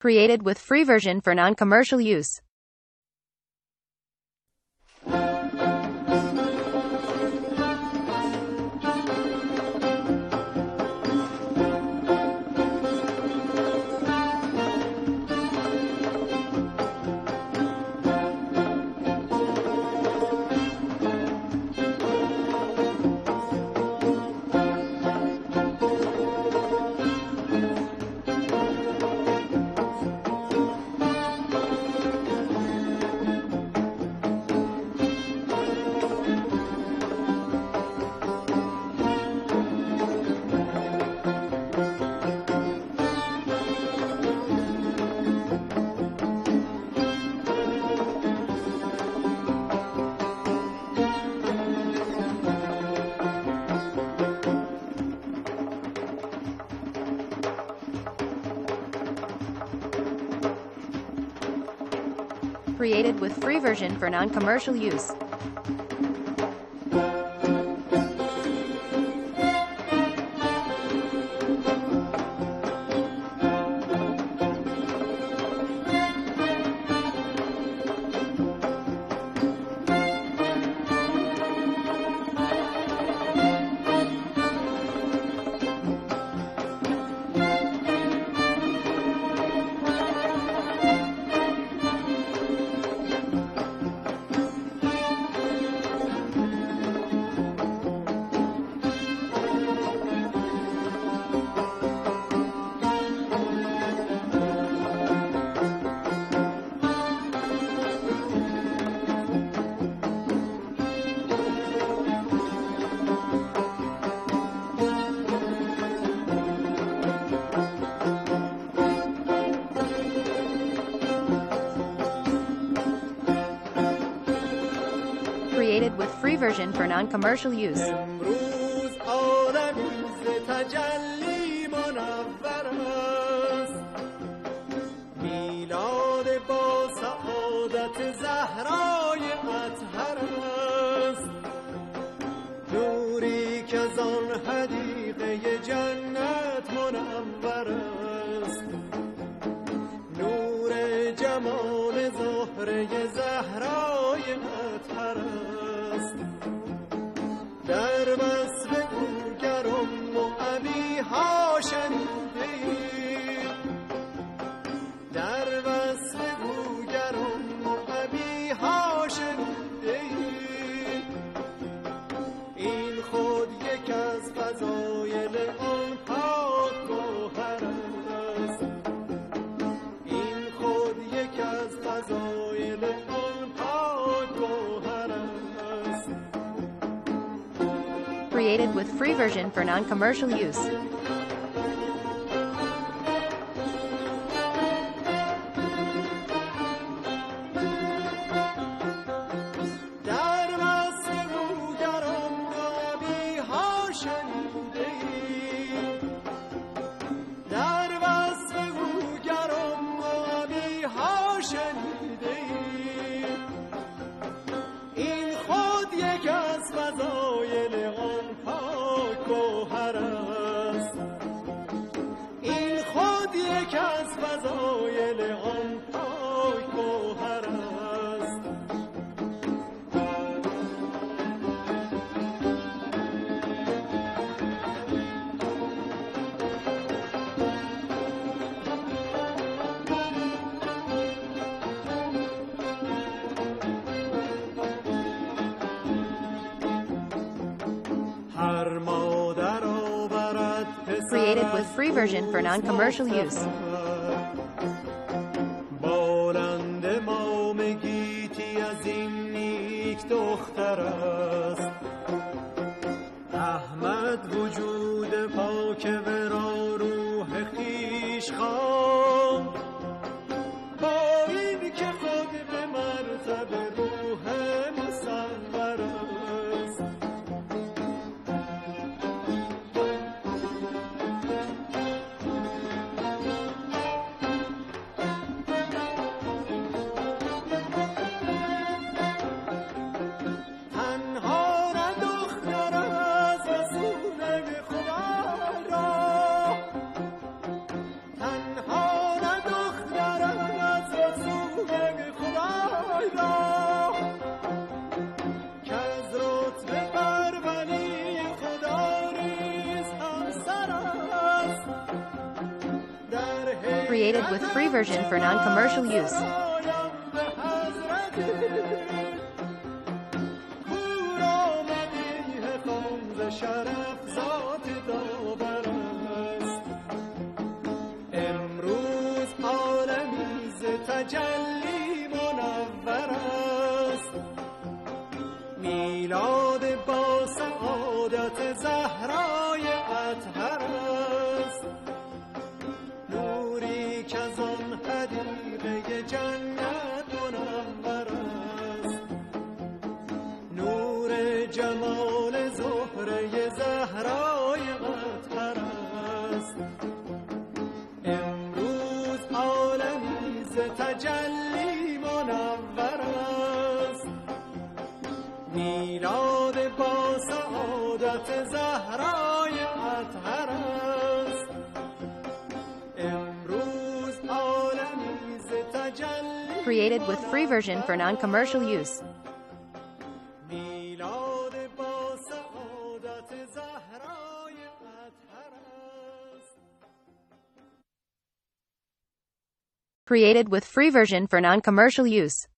Created with free version for non-commercial use. Created with free version for non-commercial use. Created with free version for non-commercial use. امروز عالمی ز تجلی منور است، میلاد با سعادت زهرای اطهر است، نوری که زان حدیقه جنت منور است، نور جمال زهره زهرای اطهر است. در وصف او گرم و ابیها شنیدیم، در وصف او گرم و ابیها شنیدیم، این خود یک از فضایل آن پاک گوهر است، این خود یک از فضایل آن پاک گوهر است. Created with free version for non-commercial use. در وصف او گرم و ابیها شنیدیم، در وصف او گرم و ابیها شنیدیم، این خود یک از فضایل آن پاک گوهر است، این خود یک از فضایل آن پاک گوهر است. هر مادر آورد Created with free version for non-commercial use. مانند مام گیتی از این نیک دختر است، احمد وجود پاک ورا روح خویش خواند، با این که خود به مرتبه روح مصور است. تن Created with free version for non-commercial use. شرف ذات داور است امروز عالمی ز تجلی منور است میلاد با سعادت زهرای اطهر است نوری که از آن حدیقه جنت منور است نور جمال زهره زهرای اطهر است امروز عالمی ز تجلی منور است میلاد با سعادت زهرای اطهر است امروز عالمی ز تجلی Created with free version for non-commercial use. Created with free version for non-commercial use.